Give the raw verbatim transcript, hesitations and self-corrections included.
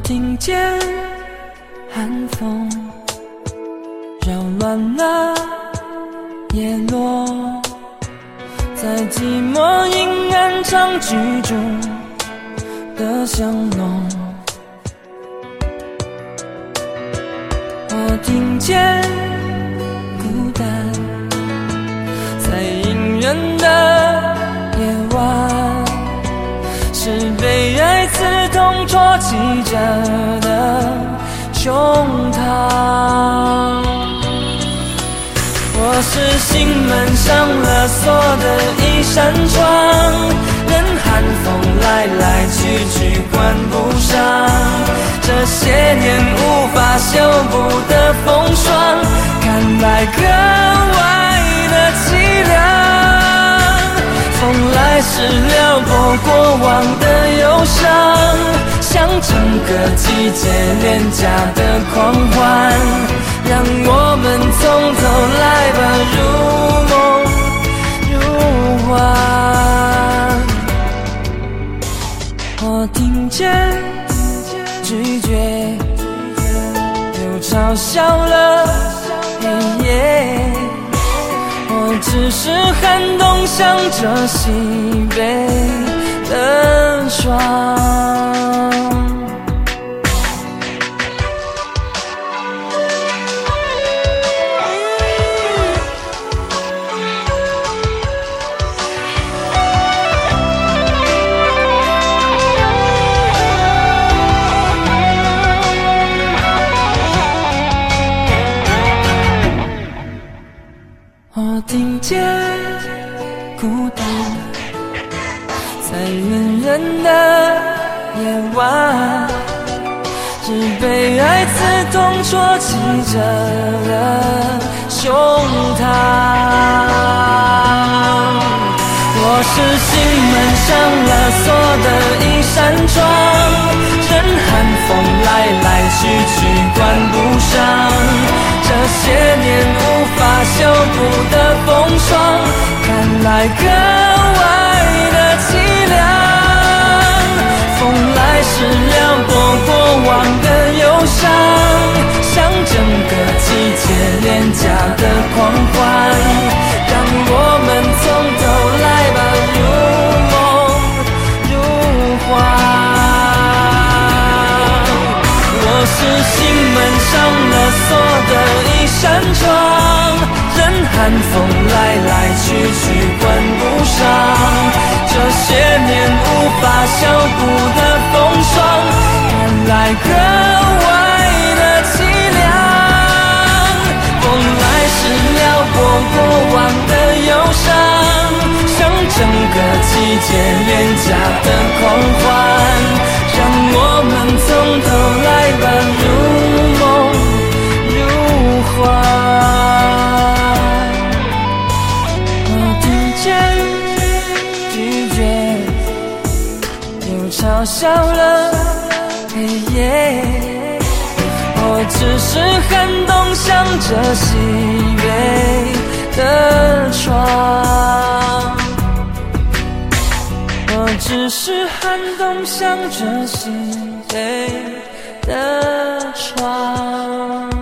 听见寒风扰乱了叶落，在寂寞阴暗长居中的香浓。我听见孤单在隐忍的夜晚，是被爱刺痛戳击着的胸膛。我是心门上了锁的一扇窗，任寒风来来去去关不上，这些年无法修补的风霜，看来格外的凄凉。风来时撩拨过往的忧伤，像整个季节廉价的狂欢，让我们从头来吧，如梦如幻。我听见拒绝又嘲笑了黑夜，我只是寒冬向着西北的霜。我听见孤单在远人的夜晚，是被爱刺痛戳击着的胸膛。我是心门上了锁的一扇窗，任寒风来来去去关不上，这些年无法修补的风霜，看来格外的凄凉。风来时撩拨过往的忧伤，像整个季节廉价的狂欢，让我们从头来吧，如梦如幻。我是心门上了锁的一扇窗，任寒风来来去去关不上，这些年无法修补的风霜，看来格外的凄凉。风来时撩拨过往的忧伤，像整个季节廉价的狂欢，让我们从头来吧，如梦如幻。我听见拒绝又嘲笑了黑夜，我只是寒冬向着西北的窗，我只是寒冬向着西北的窗。